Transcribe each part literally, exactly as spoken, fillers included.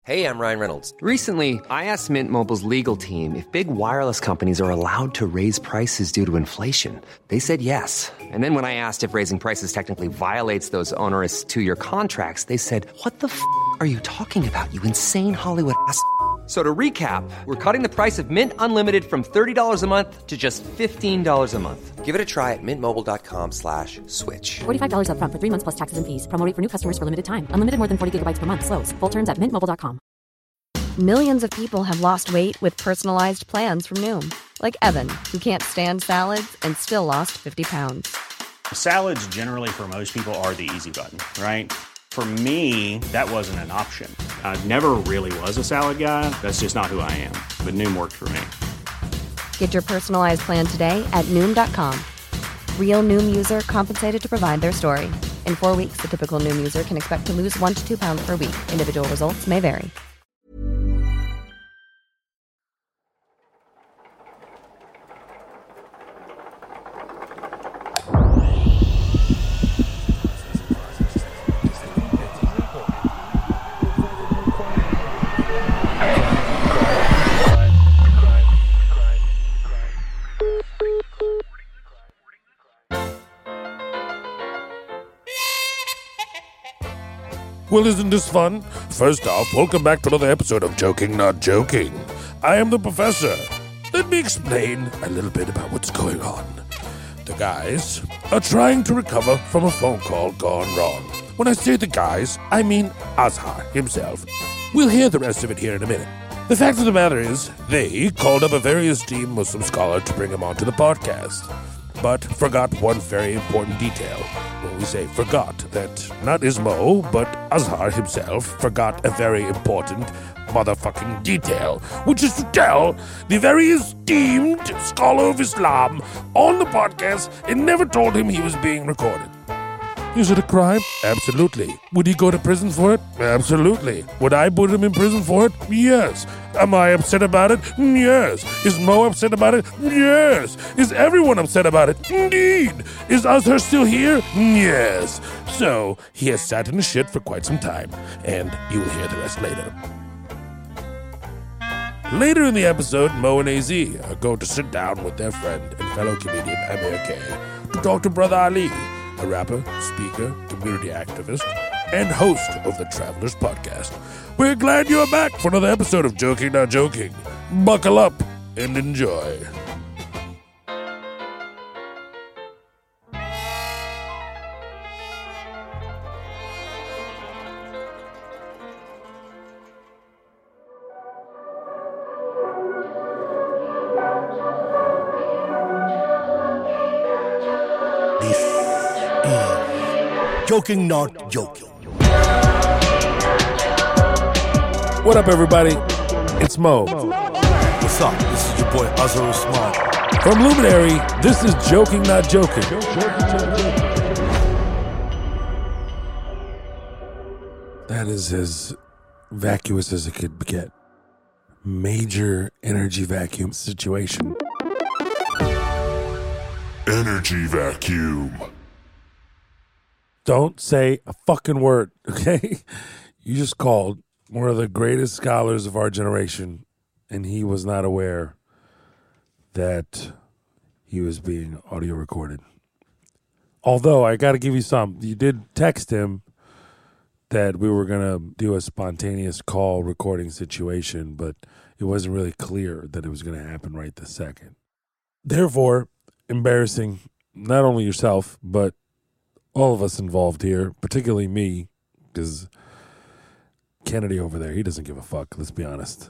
Hey, I'm Ryan Reynolds. Recently, I asked Mint Mobile's legal team if big wireless companies are allowed to raise prices due to inflation. They said yes. And then when I asked if raising prices technically violates those onerous two-year contracts, they said, what the f*** are you talking about, you insane Hollywood ass f- So to recap, we're cutting the price of Mint Unlimited from thirty dollars a month to just fifteen dollars a month. Give it a try at mintmobile.com slash switch. forty-five dollars up front for three months plus taxes and fees. Promo rate for new customers for limited time. Unlimited more than forty gigabytes per month. Slows full terms at mint mobile dot com. Millions of people have lost weight with personalized plans from Noom. Like Evan, who can't stand salads and still lost fifty pounds. Salads generally for most people are the easy button, right? For me, that wasn't an option. I never really was a salad guy. That's just not who I am. But Noom worked for me. Get your personalized plan today at Noom dot com. Real Noom user compensated to provide their story. In four weeks, the typical Noom user can expect to lose one to two pounds per week. Individual results may vary. Well, isn't this fun? First off, welcome back to another episode of Joking Not Joking. I am the professor. Let me explain a little bit about what's going on. The guys are trying to recover from a phone call gone wrong. When I say the guys, I mean Azhar himself. We'll hear the rest of it here in a minute. The fact of the matter is, they called up a very esteemed Muslim scholar to bring him onto the podcast, but forgot one very important detail. When we say forgot, that not Ismo, but Azhar himself forgot a very important motherfucking detail, which is to tell the very esteemed scholar of Islam on the podcast and never told him he was being recorded. Is it a crime? Absolutely. Would he go to prison for it? Absolutely. Would I put him in prison for it? Yes. Am I upset about it? Yes. Is Mo upset about it? Yes. Is everyone upset about it? Indeed. Is Azhar still here? Yes. So, he has sat in the shit for quite some time, and you will hear the rest later. Later in the episode, Mo and A Z are going to sit down with their friend and fellow comedian Amir K to talk to Brother Ali, a rapper, speaker, community activist, and host of the Travelers Podcast. We're glad you're back for another episode of Joking Not Joking. Buckle up and enjoy. Joking Not Joking. What up, everybody? It's Mo. What's up? This is your boy Azhar Usman. From Luminary, this is Joking Not Joking. That is as vacuous as it could get. Major energy vacuum situation. Energy vacuum. Don't say a fucking word, okay? You just called one of the greatest scholars of our generation, and he was not aware that he was being audio recorded. Although, I got to give you some. You did text him that we were going to do a spontaneous call recording situation, but it wasn't really clear that it was going to happen right this second. Therefore, embarrassing not only yourself, but all of us involved here, particularly me, because Kennedy over there, he doesn't give a fuck, let's be honest.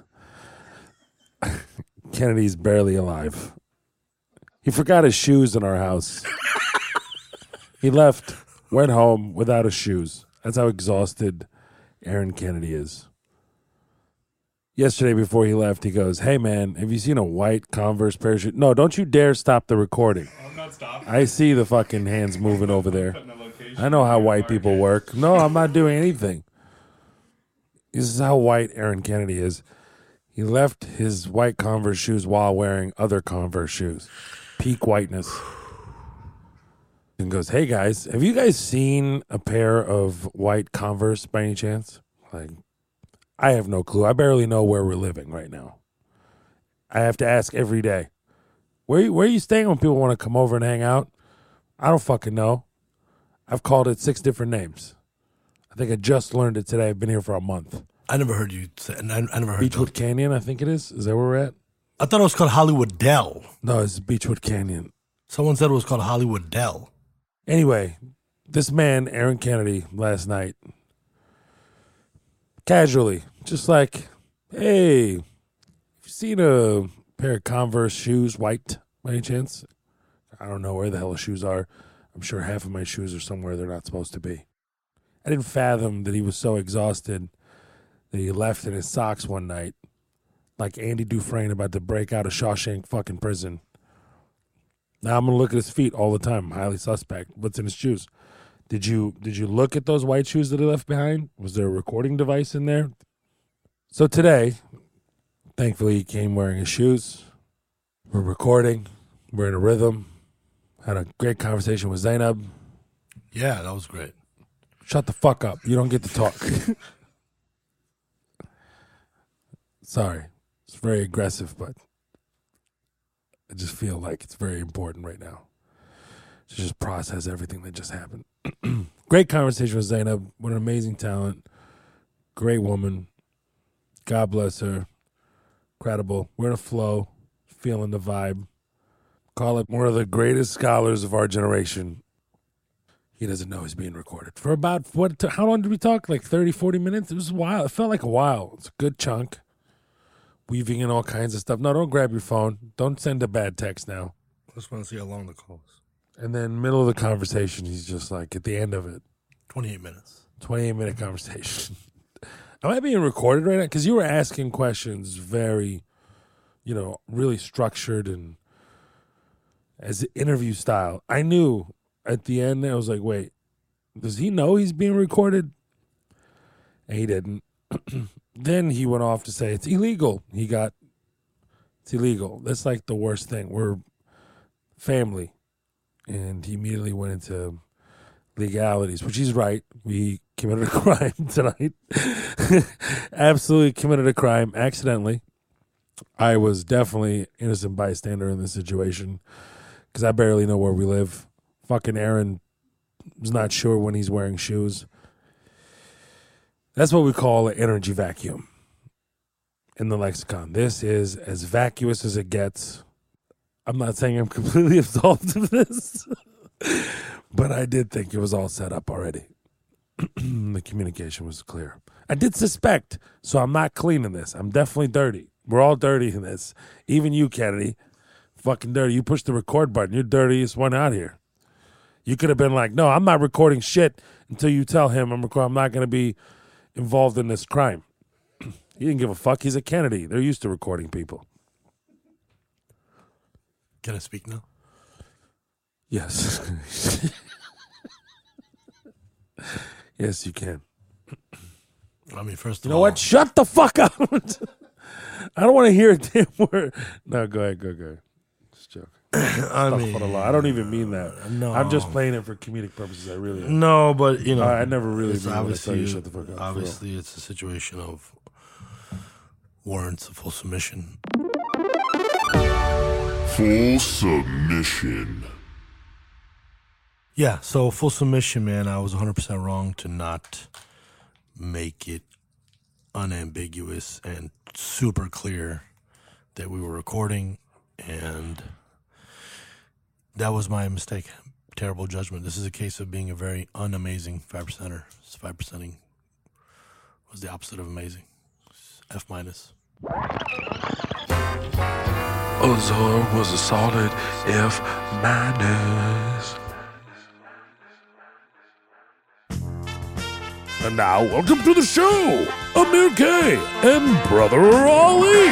Kennedy's barely alive. He forgot his shoes in our house. He left, went home without his shoes. That's how exhausted Aaron Kennedy is. Yesterday before he left, he goes, hey man, have you seen a white Converse pair of shoes? No, don't you dare stop the recording. I'm not stopping. I see the fucking hands moving over there. I know how white people work. No, I'm not doing anything. This is how white Aaron Kennedy is. He left his white Converse shoes while wearing other Converse shoes. Peak whiteness. And goes, hey guys, have you guys seen a pair of white Converse by any chance? Like, I have no clue. I barely know where we're living right now. I have to ask every day. Where, where are you staying when people want to come over and hang out? I don't fucking know. I've called it six different names. I think I just learned it today. I've been here for a month. I never heard you say. I, I never heard Beechwood that. Canyon, I think it is. Is that where we're at? I thought it was called Hollywood Dell. No, it's Beechwood Canyon. Someone said it was called Hollywood Dell. Anyway, this man, Aaron Kennedy, last night, casually, just like, hey, you seen a pair of Converse shoes, white, by any chance? I don't know where the hell the shoes are. I'm sure half of my shoes are somewhere they're not supposed to be. I didn't fathom that he was so exhausted that he left in his socks one night, like Andy Dufresne about to break out of Shawshank fucking prison. Now I'm gonna look at his feet all the time. Highly suspect. What's in his shoes? Did you did you look at those white shoes that he left behind? Was there a recording device in there? So today, thankfully, he came wearing his shoes. We're recording. We're in a rhythm. Had a great conversation with Zainab. Yeah, that was great. Shut the fuck up. You don't get to talk. Sorry. It's very aggressive, but I just feel like it's very important right now to just process everything that just happened. Great conversation with Zainab. What an amazing talent. Great woman. God bless her. Incredible. We're in a flow. Feeling the vibe. Call it one of the greatest scholars of our generation. He doesn't know he's being recorded. For about, what? How long did we talk? Like thirty, forty minutes? It was a while. It felt like a while. It's a good chunk. Weaving in all kinds of stuff. No, don't grab your phone. Don't send a bad text now. I just want to see how long the call is. And then middle of the conversation, he's just like, at the end of it. twenty-eight minutes. twenty-eight minute conversation. Am I being recorded right now? Because you were asking questions very, you know, really structured and as interview style. I knew at the end, I was like, wait, does he know he's being recorded? And he didn't. Then he went off to say it's illegal. He got, it's illegal. That's like the worst thing. We're family. And he immediately went into legalities, which he's right. We committed a crime tonight. Absolutely committed a crime accidentally. I was definitely innocent bystander in this situation because I barely know where we live. Fucking Aaron is not sure when he's wearing shoes. That's what we call an energy vacuum in the lexicon. This is as vacuous as it gets. I'm not saying I'm completely absolved of this, but I did think it was all set up already. The communication was clear. I did suspect, so I'm not clean in this. I'm definitely dirty. We're all dirty in this. Even you, Kennedy. Fucking dirty. You pushed the record button. You're dirtiest one out here. You could have been like, no, I'm not recording shit until you tell him I'm recording. I'm not going to be involved in this crime. He didn't give a fuck. He's a Kennedy. They're used to recording people. Can I speak now? Yes. Yes, you can. I mean, first of You know all, what? Shut the fuck up. I don't want to hear a damn word. No, go ahead, go, go ahead. Just joking. I mean, I don't even mean that. no. I'm just playing it for comedic purposes. I really am. No, but you know, I, I never really it's mean when I tell obviously, you shut the fuck up. obviously, it's a situation of warrants a full submission. Full submission. Yeah, so full submission, man. I was one hundred percent wrong to not make it unambiguous and super clear that we were recording, and that was my mistake. Terrible judgment. This is a case of being a very unamazing five percenter. Five percenting was the opposite of amazing. F minus. Azar was a solid F minus. And now, welcome to the show, Amir K and Brother Ali.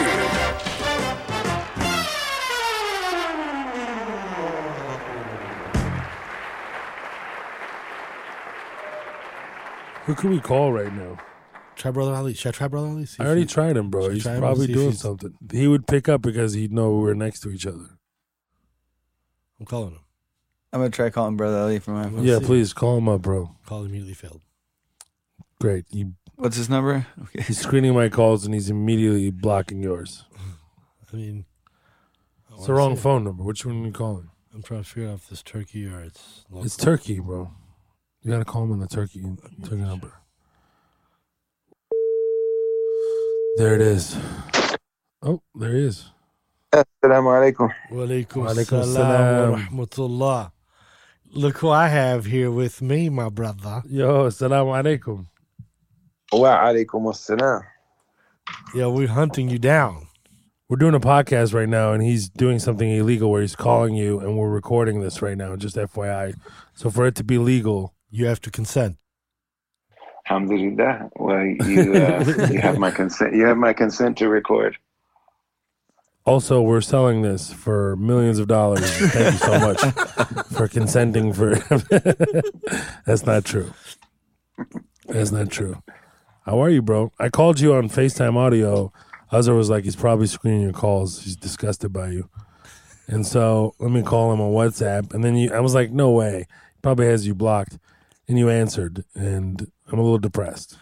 Who can we call right now? Try Brother Ali. Should I try Brother Ali? See I already if he- tried him, bro. should I He's try him and probably see if doing he's- something. He would pick up because he'd know we were next to each other. I'm calling him. I'm going to try calling Brother Ali from my phone. Yeah, see. please call him up, bro. Call immediately failed. Great. You What's his number? Okay. He's screening my calls and he's immediately blocking yours. I mean, I It's the wrong phone number. Which one are you calling? I'm trying to figure out if it's Turkey or it's local. It's Turkey, bro. You gotta call him on the Turkey Turkey number. There it is. Oh, there he is. Assalamu alaikum. Wa alaikum Walaikum salam salam. wa rahmatullah. Look who I have here with me, my brother. Yo, assalamu alaikum. Wa alaikum assalam. Yeah, we're hunting you down. We're doing a podcast right now, and he's doing something illegal where he's calling you, and we're recording this right now, just F Y I. So for it to be legal, you have to consent. Alhamdulillah. Well, you uh, you have my consent. You have my consent to record. Also, we're selling this for millions of dollars. Thank you so much for consenting for. That's not true. That's not true. How are you, bro? I called you on FaceTime audio. Azhar was like, he's probably screening your calls. He's disgusted by you. And so let me call him on WhatsApp. And then you, I was like, no way. He probably has you blocked. And you answered. And I'm a little depressed.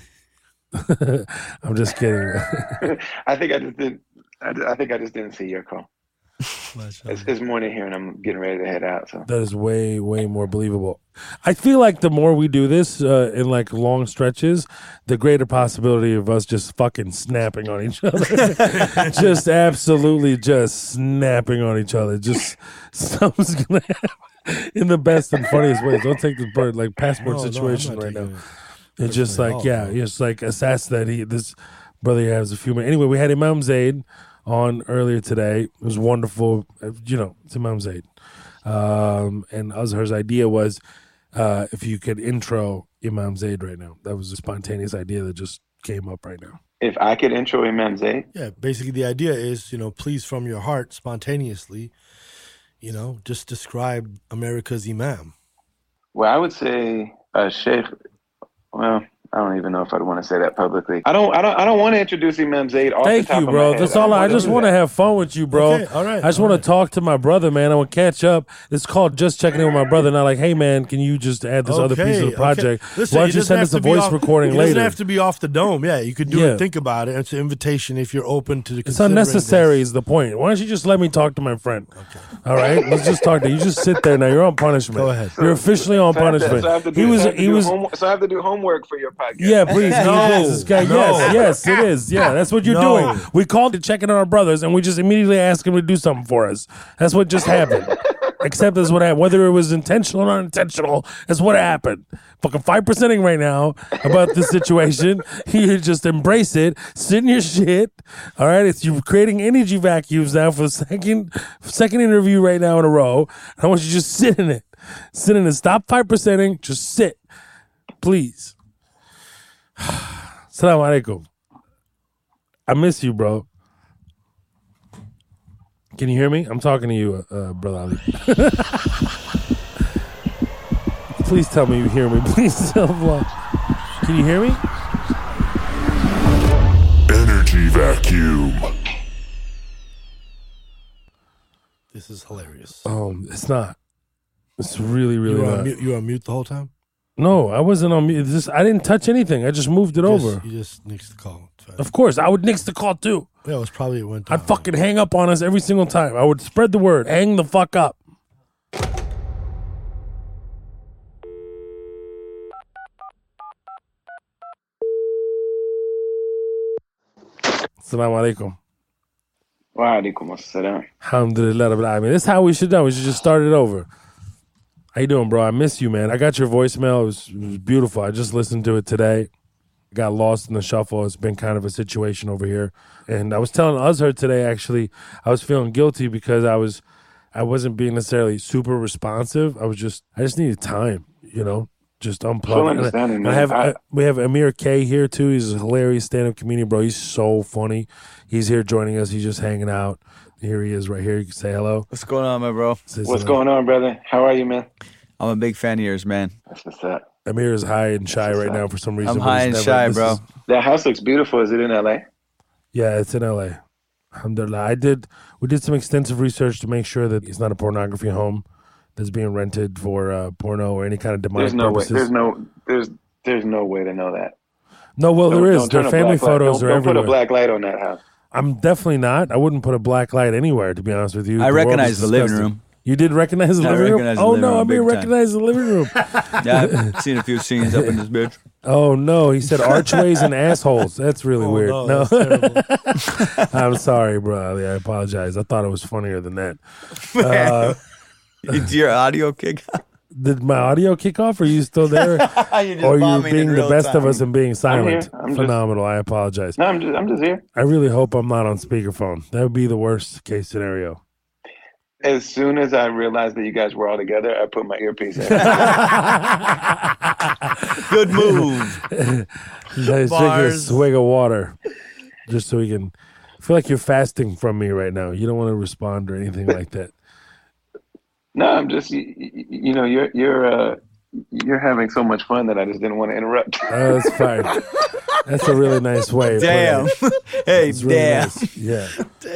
I'm just kidding. I think I just didn't. I, I think I just didn't see your call. It's, it's morning here, and I'm getting ready to head out. So that is way, way more believable. I feel like the more we do this uh, in like long stretches, the greater possibility of us just fucking snapping on each other. Just absolutely just snapping on each other. Just something's gonna happen in the best and funniest ways. Don't take this bird like passport No, no, situation I'm not right now. taking it It's just personally like, at all, yeah, it's like assassinate. He, this brother here has a few minutes. Anyway, we had Imam Zaid on earlier today. It was wonderful. Uh, You know, it's Imam Zaid. Um, and Azhar's idea was uh, if you could intro Imam Zaid right now. That was a spontaneous idea that just came up right now. if I could intro Imam Zaid. Yeah, basically the idea is, you know, please from your heart, spontaneously, you know, just describe America's Imam. Well, I would say uh, Sheikh. Well, I don't even know if I'd want to say that publicly. I don't. I don't. I don't want to introduce Imam Zaid. Off Thank the top you, of bro. my head. That's all. I, I just want to have fun with you, bro. Okay, all right, I just all want to talk to my brother, man. I want to catch up. It's called just checking in with my brother. Not like, hey, man, can you just add this other piece of the project? Okay. Listen, Why it don't you doesn't send have us a to be voice off- recording it later? doesn't have to be off the dome. Yeah, you could do Yeah. it. Think about it. It's an invitation if you're open to the. It's unnecessary is the point. Why don't you just let me talk to my friend? Okay. All right, let's just talk to you. You just sit there now. You're on punishment. Go ahead. You're officially on So I have to- punishment. so I have to do- he was. so I have to He do was. home- So I have to do homework for your podcast. Yeah, please. No. Yes, this guy. No. Yes, yes, it is. Yeah, that's what you're No. doing. We called to check in on our brothers, and we just immediately asked him to do something for us. That's what just happened. Except that's what happened. Whether it was intentional or unintentional, that's what happened. Fucking five percenting right now about this situation. You just embrace it, sit in your shit. All right, it's you're creating energy vacuums now for the second second interview right now in a row. I want you to just sit in it, sit in it. Stop five percenting. Just sit, please. Assalamu alaikum. I miss you, bro. Can you hear me? I'm talking to you, uh, Brother Ali. Please tell me you hear me. Please tell me. Can you hear me? Energy vacuum. This is hilarious. Um, it's not. It's really, really you were not. on mute, you were on mute the whole time? No, I wasn't on mute. It's just, I didn't touch anything. I just moved it Just- over. You just nixed the call. It's fine. Of course, I would nix the call too. Yeah, it was probably it went down. I'd fucking hang up on us every single time. I would spread the word. Hang the fuck up. Assalamu alaikum. Wa alaikum assalam. Alhamdulillah Rabbil Alamin. This is how we should do. We should just start it over. How you doing, bro? I miss you, man. I got your voicemail. It was, it was beautiful. I just listened to it today. Got lost in the shuffle. It's been kind of a situation over here. And I was telling Azhar today, actually, I was feeling guilty because I was, I wasn't being necessarily super responsive. I was just, I just needed time, you know, just unplug. Full And I- understanding, and I man. have, I- I, we have Amir K here too. He's a hilarious stand-up comedian, bro. He's so funny. He's here joining us. He's just hanging out. Here he is right here. You can say hello. What's going on, my bro? Say What's something. going on, brother? How are you, man? I'm a big fan of yours, man. That's what's up. Amir is high and shy What's right up? now for some reason. I'm but high he's and never- shy, this bro. is- That house looks beautiful. Is it in L A? Yeah, it's in L A. Alhamdulillah. I did. We did some extensive research to make sure that it's not a pornography home that's being rented for uh, porno or any kind of demonic There's no way. purposes. There's no. There's. There's no way to know that. No, well, Don't- there is. don't turn Their a family black light- photos don't, are don't everywhere. put a black light on that house. I'm definitely not. I wouldn't put a black light anywhere, to be honest with you. I The world recognize is the living disgusting. room. You did recognize the I living room? recognize the Oh, living no, room Amir big time. recognized the living room. Yeah, I've seen a few scenes up in this bitch. Oh, no. He said archways and assholes. That's really Oh, weird. no, No. that's terrible. I'm sorry, bro. Ali. I apologize. I thought it was funnier than that. Uh, Did your audio kick out? did my audio kick off? Or are you still there? You're just or are you bombing in being the real best of time. us and being silent? here. I'm just- Phenomenal. I apologize. No, I'm just, I'm just here. I really hope I'm not on speakerphone. That would be the worst case scenario. As soon as I realized that you guys were all together, I put my earpiece in. Good move. Let's take a Bars. swig of water, just so we can. I feel like you're fasting from me right now. You don't want to respond or anything like that. No, I'm just, you, you know, you're you're uh, you're having so much fun that I just didn't want to interrupt. Oh, that's fine. That's a really nice way. of putting Damn. it. Hey, It's really damn. nice. Yeah.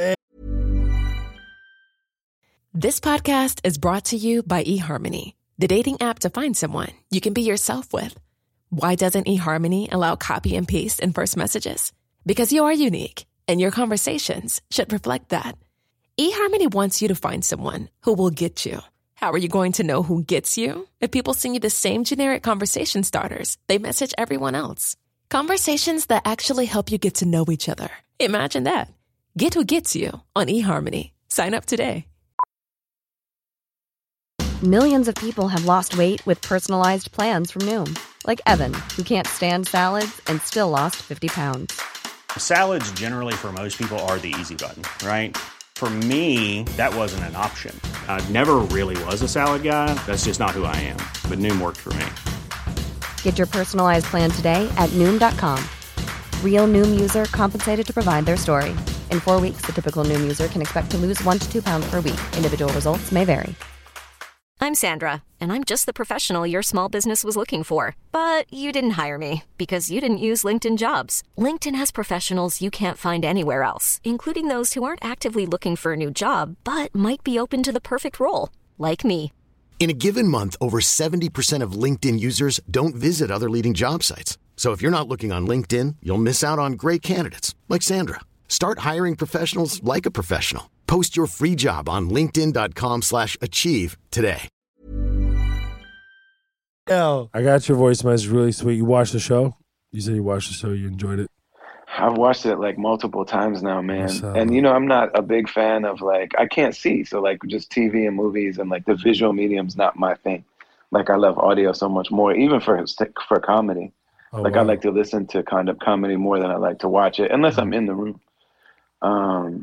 This podcast is brought to you by eHarmony, the dating app to find someone you can be yourself with. Why doesn't eHarmony allow copy and paste in first messages? Because you are unique, and your conversations should reflect that. eHarmony wants you to find someone who will get you. How are you going to know who gets you? If people send you the same generic conversation starters they message everyone else. Conversations that actually help you get to know each other. Imagine that. Get who gets you on eHarmony. Sign up today. Millions of people have lost weight with personalized plans from Noom, like Evan, who can't stand salads and still lost fifty pounds. Salads generally for most people are the easy button, right? For me, that wasn't an option. I never really was a salad guy. That's just not who I am. But Noom worked for me. Get your personalized plan today at Noom dot com. Real Noom user compensated to provide their story. In four weeks, the typical Noom user can expect to lose one to two pounds per week. Individual results may vary. I'm Sandra, and I'm just the professional your small business was looking for. But you didn't hire me because you didn't use LinkedIn Jobs. LinkedIn has professionals you can't find anywhere else, including those who aren't actively looking for a new job, but might be open to the perfect role, like me. In a given month, over seventy percent of LinkedIn users don't visit other leading job sites. So if you're not looking on LinkedIn, you'll miss out on great candidates like Sandra. Start hiring professionals like a professional. Post your free job on linkedin dot com slash achieve today. I got your voice message really sweet. You watched the show? You said you watched the show. You enjoyed it. I've watched it like multiple times now, man. So- And you know, I'm not a big fan of like I can't see, so like just T V and movies and like the visual medium's not my thing. Like I love audio so much more, even for for comedy. Oh, like wow. I like to listen to kind of comedy more than I like to watch it, unless I'm in the room. Um,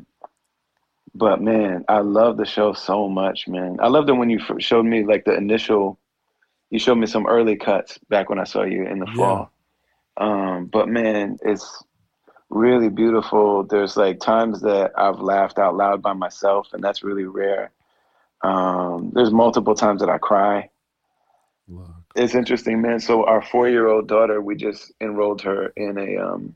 but man, I love the show so much, man. I loved it when you f- showed me like the initial. You showed me some early cuts back when I saw you in the Yeah. fall. Um, but man, it's really beautiful. There's like times that I've laughed out loud by myself, and that's really rare. Um, there's multiple times that I cry. Look. It's interesting, man. So our four-year-old daughter, we just enrolled her in a um,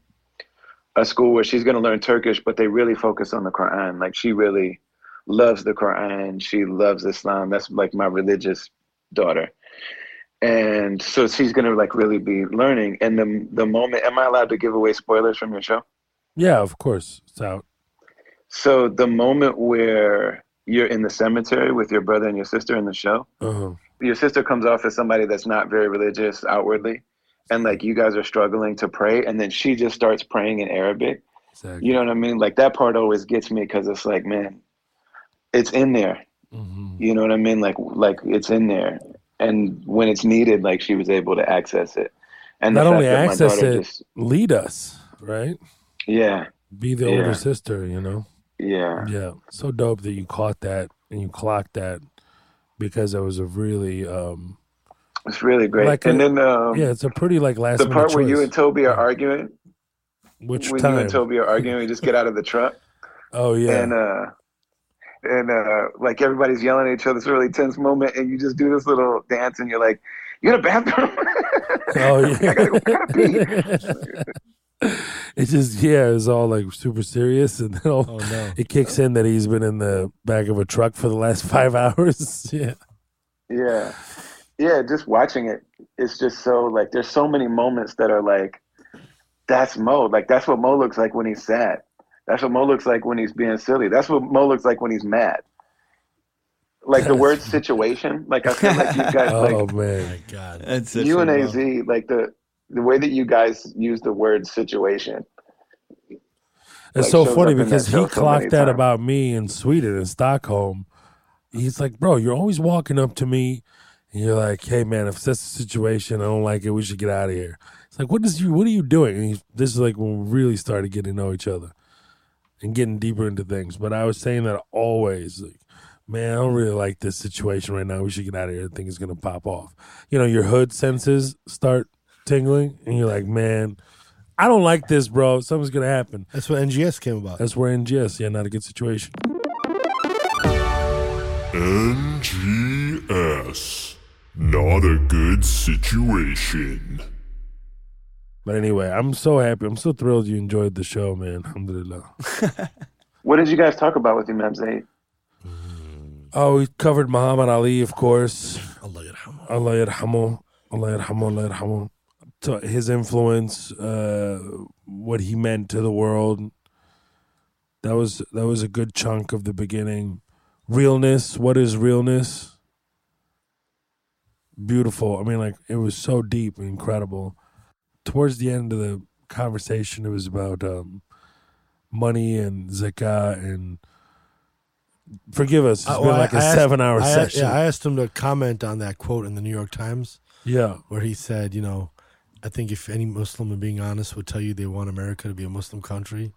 a school where she's going to learn Turkish, but they really focus on the Quran. Like she really loves the Quran. She loves Islam. That's like my religious daughter. And so she's going to like really be learning. And the the moment, am I allowed to give away spoilers from your show? Yeah, of course. It's out. So the moment where you're in the cemetery with your brother and your sister in the show, Uh-huh. your sister comes off as somebody that's not very religious outwardly. And like you guys are struggling to pray. And then she just starts praying in Arabic. Exactly. You know what I mean? Like that part always gets me because it's like, man, it's in there. Mhm. You know what I mean? Like, like it's in there. And when it's needed, like she was able to access it. And the Not fact only that my access daughter it, just- lead us, right? yeah, Be the Yeah. older sister, you know? yeah, Yeah. So dope that you caught that and you clocked that because it was a really, um, it's really great. Like and a- then um, yeah, it's a pretty like last the minute part where you choice. and Toby are arguing, Which when time? you and Toby are arguing, you just get out of the truck. Oh, yeah. And uh, and uh, like everybody's yelling at each other. It's a really tense moment, and you just do this little dance, and you're like, "You in the bathroom?" Oh, yeah. I gotta, I gotta pee. It just, yeah, it's all like super serious. And then all, Oh, no. it kicks in that he's been in the back of a truck for the last five hours. Yeah. Yeah. Yeah, just watching it, it's just so like there's so many moments that are like that's Mo. Like, that's what Mo looks like when he's sad. That's what Mo looks like when he's being silly. That's what Mo looks like when he's mad. Like the word situation, like I feel like you guys, like, oh man, my God, That's you and A Z, like the the way that you guys use the word situation. It's like, so shows funny up in because that show he so clocked many that times. about me in Sweden, in Stockholm. He's like, bro, you're always walking up to me and you're like, hey man, if that's the situation, I don't like it, we should get out of here. It's like, what is you what are you doing? And he's, this is like when we really started getting to know each other and getting deeper into things. But I was saying that always, like, man, I don't really like this situation right now. We should get out of here. I think it's gonna pop off. You know, your hood senses start tingling and you're like, man, I don't like this, bro. Something's going to happen. That's what N G S came about. That's where N G S, yeah, not a good situation. N G S. Not a good situation. But anyway, I'm so happy. I'm so thrilled you enjoyed the show, man. Alhamdulillah. What did you guys talk about with Imam Zaid? Oh, we covered Muhammad Ali, of course. Allah yarhamu. Allah yarhamu. Allah yarhamu. Allah yarhamu. To his influence, uh, what he meant to the world. That was that was a good chunk of the beginning. Realness. What is realness? Beautiful. I mean, like, it was so deep and incredible. Towards the end of the conversation, it was about um, money and zakah and forgive us. It's Uh, been well, like I- a I asked- seven-hour I asked- session. Yeah, I asked him to comment on that quote in the New York Times. Yeah. Where he said, you know, I think if any Muslim, being honest, would tell you they want America to be a Muslim country.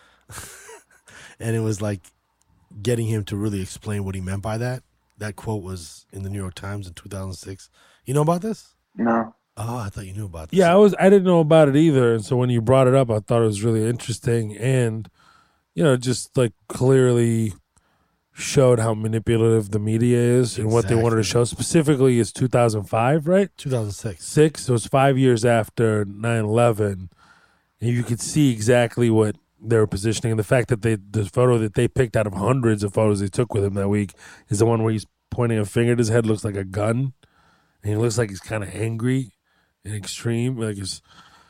And it was like getting him to really explain what he meant by that. That quote was in the New York Times in two thousand six. You know about this? No. Oh, I thought you knew about this. Yeah, I was. I didn't know about it either, and so when you brought it up, I thought it was really interesting, and you know, just like clearly showed how manipulative the media is and what they wanted to show. Specifically, is two thousand five, right? two thousand six. Six. It was five years after nine eleven, and you could see exactly what they were positioning. And the fact that they, the photo that they picked out of hundreds of photos they took with him that week is the one where he's pointing a finger at his head, looks like a gun, and he looks like he's kind of angry and extreme. Like, it's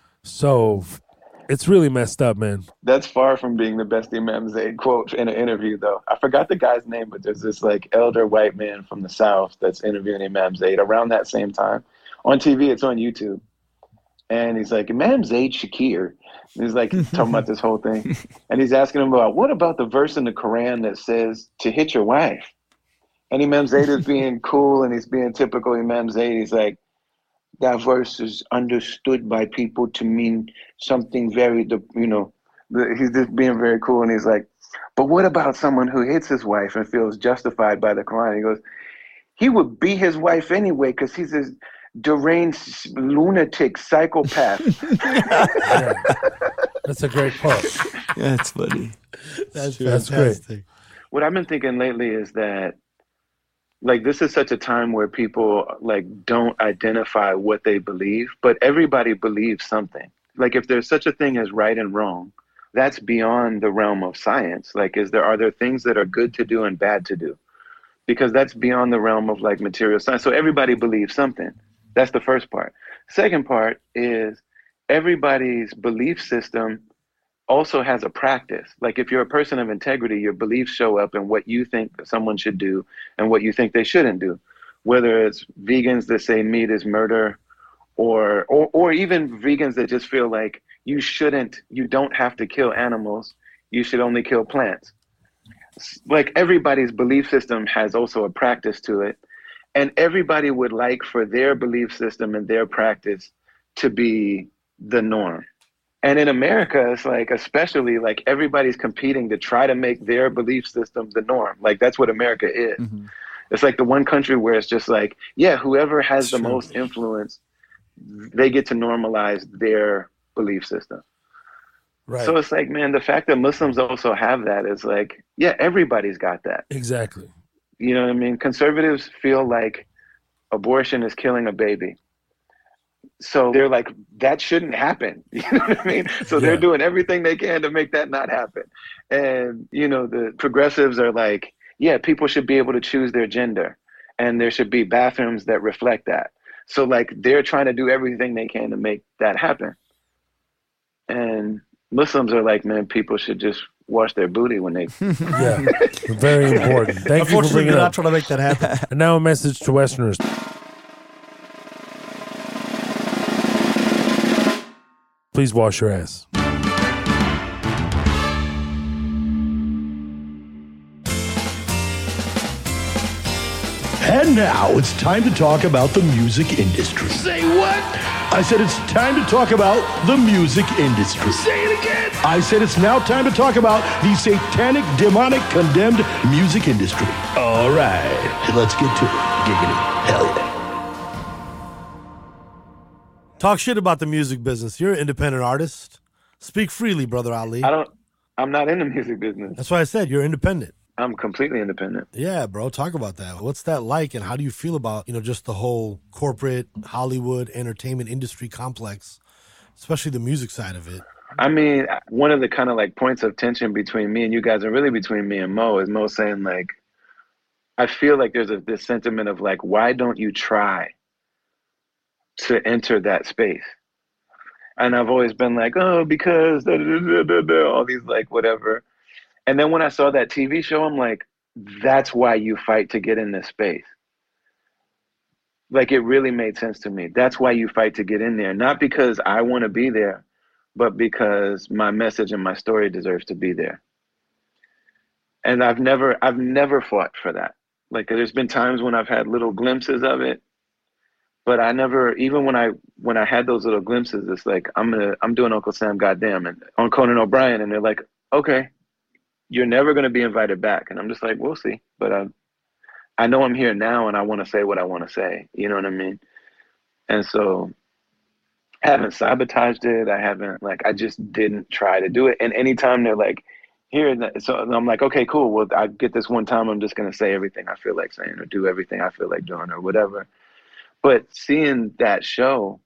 so, it's really messed up, man. That's far from being the best Imam Zaid quote in an interview, though. I forgot the guy's name, but there's this like elder white man from the South that's interviewing Imam Zaid around that same time. On T V, it's on YouTube. And he's like, Imam Zaid Shakir. And he's like talking about this whole thing. And he's asking him about, what about the verse in the Quran that says to hit your wife? And Imam Zaid is being cool and he's being typical Imam Zaid. He's like, that verse is understood by people to mean something very, you know, he's just being very cool. And he's like, but what about someone who hits his wife and feels justified by the Quran? He goes, he would beat his wife anyway because he's a deranged lunatic psychopath. Yeah. That's a great quote. Yeah, that's funny. That's That's fantastic. great. What I've been thinking lately is that, like, this is such a time where people like don't identify what they believe, but everybody believes something. Like, if there's such a thing as right and wrong, that's beyond the realm of science. Like, is there, are there things that are good to do and bad to do? Because that's beyond the realm of like material science. So everybody believes something. That's the first part. Second part is everybody's belief system also has a practice. Like, if you're a person of integrity, your beliefs show up in what you think someone should do and what you think they shouldn't do. Whether it's vegans that say meat is murder, or or or even vegans that just feel like you shouldn't, you don't have to kill animals, you should only kill plants. Like, everybody's belief system has also a practice to it. And everybody would like for their belief system and their practice to be the norm. And in America, it's like, especially like everybody's competing to try to make their belief system the norm. Like, that's what America is. Mm-hmm. It's like the one country where it's just like, yeah, whoever has the most influence, they get to normalize their belief system. Right. So it's like, man, the fact that Muslims also have that is like, yeah, everybody's got that. Exactly. You know what I mean? Conservatives feel like abortion is killing a baby. So they're like, that shouldn't happen. You know what I mean? So yeah. They're doing everything they can to make that not happen. And, you know, the progressives are like, yeah, people should be able to choose their gender. And there should be bathrooms that reflect that. So like, they're trying to do everything they can to make that happen. And Muslims are like, man, people should just wash their booty when they. Yeah, very important. Thank you for bringing it we're up. not trying to make that happen. And now a message to Westerners. Please wash your ass. And now it's time to talk about the music industry. Say what? I said it's time to talk about the music industry. Say it again. I said it's now time to talk about the satanic, demonic, condemned music industry. All right, let's get to it. Giggity. Hell yeah. Talk shit about the music business. You're an independent artist. Speak freely, Brother Ali. I don't. I'm not in the music business. That's why I said you're independent. I'm completely independent. Yeah, bro. Talk about that. What's that like, and how do you feel about, you know, just the whole corporate Hollywood entertainment industry complex, especially the music side of it? I mean, one of the kind of like points of tension between me and you guys, and really between me and Mo, is Mo saying like, I feel like there's a, this sentiment of like, why don't you try to enter that space? And I've always been like, oh, because da, da, da, da, da, all these like whatever. And then when I saw that T V show, I'm like, that's why you fight to get in this space. Like, it really made sense to me. That's why you fight to get in there. Not because I want to be there, but because my message and my story deserves to be there. And I've never, I've never fought for that. Like, there's been times when I've had little glimpses of it, but I never, even when I, when I had those little glimpses, it's like, I'm gonna, I'm doing Uncle Sam Goddamn and on Conan O'Brien, and they're like, okay, you're never going to be invited back. And I'm just like, we'll see. But I, I know I'm here now and I want to say what I want to say. You know what I mean? And so I haven't sabotaged it. I haven't, like, I just didn't try to do it. And anytime they're like, here, so I'm like, okay, cool. Well, I get this one time, I'm just going to say everything I feel like saying or do everything I feel like doing or whatever. But seeing that show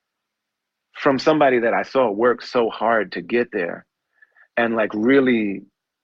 from somebody that I saw work so hard to get there and like really,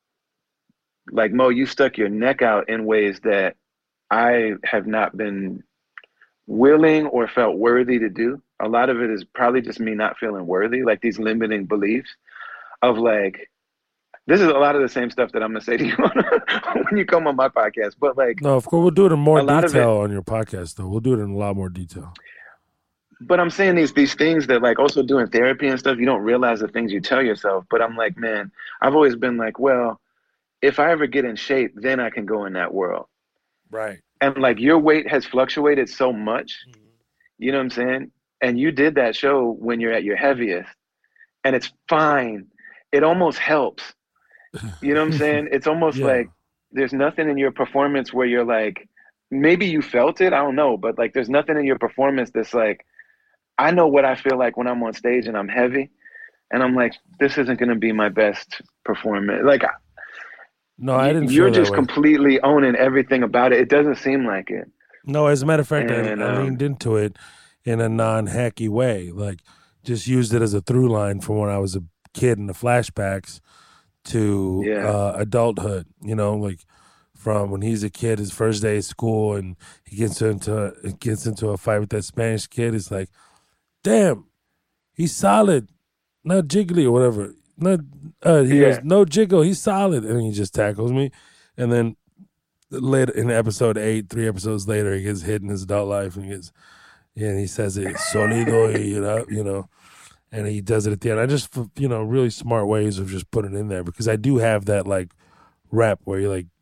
like, Mo, you stuck your neck out in ways that I have not been willing or felt worthy to do. A lot of it is probably just me not feeling worthy, like these limiting beliefs of like, this is a lot of the same stuff that I'm going to say to you when you come on my podcast. But like, no, of course, we'll do it in more a lot of detail it- on your podcast, though. We'll do it in a lot more detail. But I'm saying these these things that, like, also doing therapy and stuff, you don't realize the things you tell yourself. But I'm like, man, I've always been like, well, if I ever get in shape, then I can go in that world. Right. And like, your weight has fluctuated so much, you know what I'm saying? And you did that show when you're at your heaviest, and it's fine. It almost helps. You know what I'm saying? It's almost Yeah. like there's nothing in your performance where you're like, maybe you felt it, I don't know, but like, there's nothing in your performance that's like, I know what I feel like when I'm on stage and I'm heavy, and I'm like, this isn't going to be my best performance. Like, No, I didn't you're feel that just way. completely owning everything about it. It doesn't seem like it. No, as a matter of fact, I, And, I um, leaned into it in a non-hacky way. Like, just used it as a through line from when I was a kid in the flashbacks to Yeah. uh, adulthood. You know, like from when he's a kid, his first day of school, and he gets into gets into a fight with that Spanish kid. It's like, damn, he's solid, not jiggly or whatever. Not uh, he Yeah. goes, no jiggle, he's solid, and he just tackles me, and then later in episode eight, three episodes later, he gets hit in his adult life, and he gets, yeah, and he says it solido, you know, you know, and he does it at the end. I just, you know, really smart ways of just putting it in there, because I do have that like rep where you're like,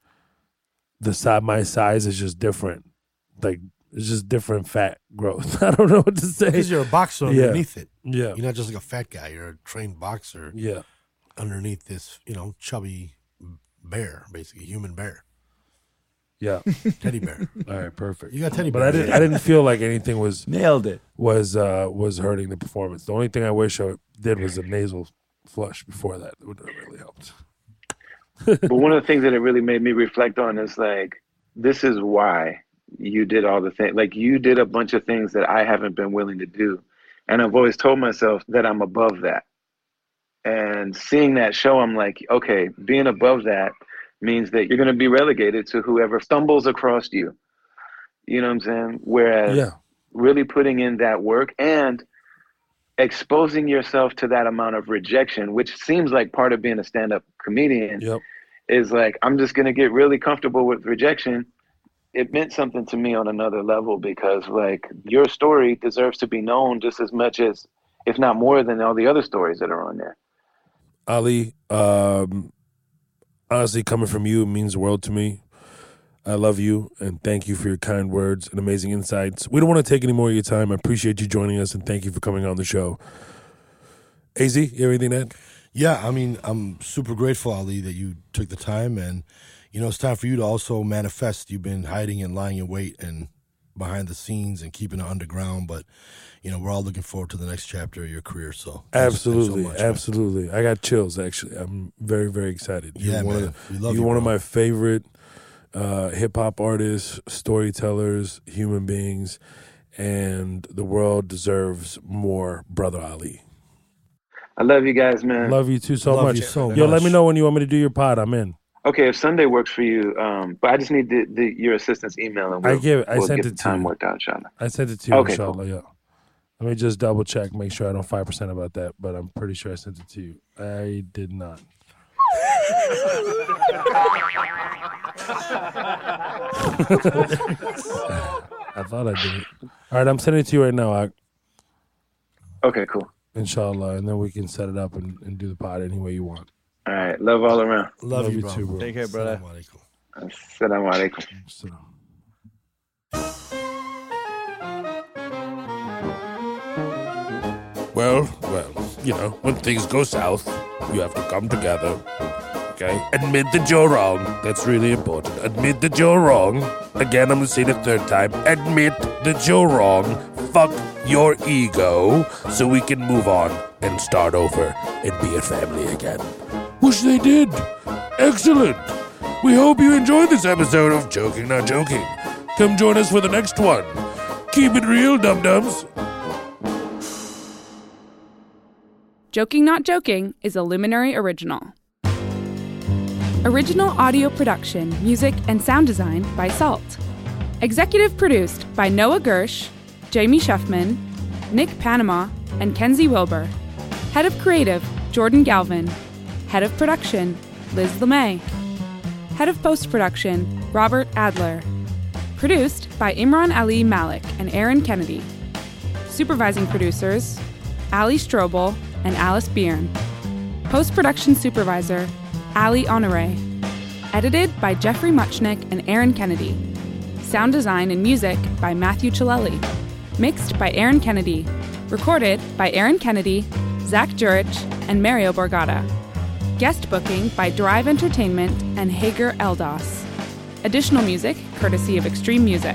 the side, my size is just different, like it's just different fat growth. I don't know what to say. Because you're a boxer Yeah. underneath it. Yeah. You're not just like a fat guy. You're a trained boxer. Yeah. Underneath this, you know, chubby bear, basically, human bear. Yeah. Teddy bear. All right, perfect. You got teddy But bear. I didn't. I didn't feel like anything was Nailed it. was uh, was hurting the performance. The only thing I wish I did was a nasal flush before that. It would have really helped. But one of the things that it really made me reflect on is like, this is why you did all the things. Like, you did a bunch of things that I haven't been willing to do. And I've always told myself that I'm above that. And seeing that show, I'm like, okay, being above that means that you're going to be relegated to whoever stumbles across you. You know what I'm saying? Whereas Yeah. really putting in that work and exposing yourself to that amount of rejection, which seems like part of being a stand-up comedian, yep. is like, I'm just going to get really comfortable with rejection. It meant something to me on another level because like your story deserves to be known just as much as, if not more than all the other stories that are on there. Ali, um, honestly, coming from you, it means the world to me. I love you, and thank you for your kind words and amazing insights. We don't want to take any more of your time. I appreciate you joining us, and thank you for coming on the show. A Z, you have anything to add? Yeah, I mean, I'm super grateful, Ali, that you took the time, and, you know, it's time for you to also manifest. You've been hiding and lying in wait and behind the scenes and keeping it underground, but, you know, we're all looking forward to the next chapter of your career, so. Thanks, Absolutely, thanks so much, absolutely. Man. I got chills, actually. I'm very, very excited. You're Yeah, one man. Of We the, love you're you, one of bro. my favorite uh, hip-hop artists, storytellers, human beings, and the world deserves more Brother Ali. I love you guys, man. Love you too so Love much. you so Yo, much. let me know when you want me to do your pod. I'm in. Okay, if Sunday works for you, um, but I just need the, the, your assistant's email and we'll, I give. I we'll sent get it the to time you. worked out, inshallah. I sent it to you, Okay, inshallah. cool. Yeah. Let me just double check, make sure I don't five percent about that, but I'm pretty sure I sent it to you. I did not. I thought I did it. All right, I'm sending it to you right now, Ak. Okay, cool. Inshallah, and then we can set it up and, and do the pod any way you want. All right, love all around. Love, Love you, you bro. too, bro. Take care, brother. Assalamu alaikum. So. Well, well, you know, when things go south, you have to come together. Okay? Admit that you're wrong. That's really important. Admit that you're wrong. Again, I'm gonna say it a third time. Admit that you're wrong. Fuck your ego so we can move on and start over and be a family again. Wish they did. Excellent. We hope you enjoyed this episode of Joking Not Joking. Come join us for the next one. Keep it real, dum-dums. Joking Not Joking is a Luminary original. Original audio production, music, and sound design by Salt. Executive produced by Noah Gersh, Jamie Shuffman, Nick Panama, and Kenzie Wilbur. Head of Creative, Jordan Galvin. Head of Production, Liz LeMay. Head of Post-Production, Robert Adler. Produced by Imran Ali Malik and Aaron Kennedy. Supervising producers, Ali Strobel and Alice Byrne. Post-Production Supervisor, Ali Honore. Edited by Jeffrey Muchnick and Aaron Kennedy. Sound design and music by Matthew Chilelli. Mixed by Aaron Kennedy. Recorded by Aaron Kennedy, Zach Jurich, and Mario Borgata. Guest booking by Drive Entertainment and Hager Eldas. Additional music courtesy of Extreme Music.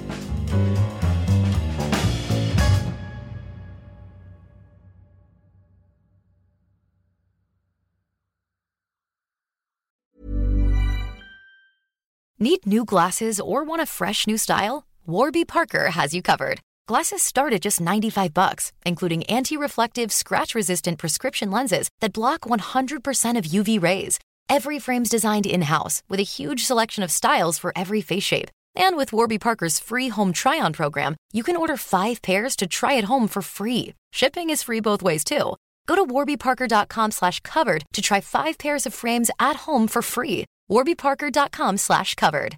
Need new glasses or want a fresh new style? Warby Parker has you covered. Glasses start at just ninety-five bucks, including anti-reflective, scratch-resistant prescription lenses that block one hundred percent of U V rays. Every frame's designed in-house with a huge selection of styles for every face shape. And with Warby Parker's free home try-on program, you can order five pairs to try at home for free. Shipping is free both ways, too. Go to warbyparker.com slash covered to try five pairs of frames at home for free. warbyparker.com slash covered.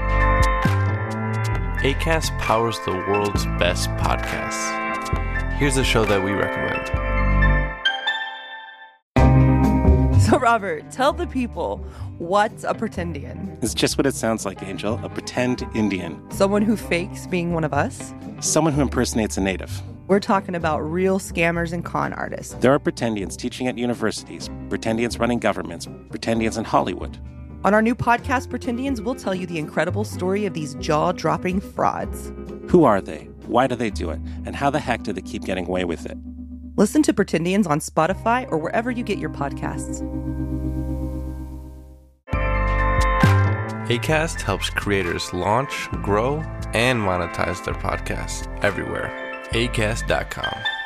Acast powers the world's best podcasts. Here's a show that we recommend. So, Robert, tell the people, what's a pretendian? It's just what it sounds like, Angel. A pretend Indian. Someone who fakes being one of us? Someone who impersonates a native. We're talking about real scammers and con artists. There are pretendians teaching at universities, pretendians running governments, pretendians in Hollywood. On our new podcast, Pretendians, we'll tell you the incredible story of these jaw-dropping frauds. Who are they? Why do they do it? And how the heck do they keep getting away with it? Listen to Pretendians on Spotify or wherever you get your podcasts. Acast helps creators launch, grow, and monetize their podcasts everywhere. Acast dot com.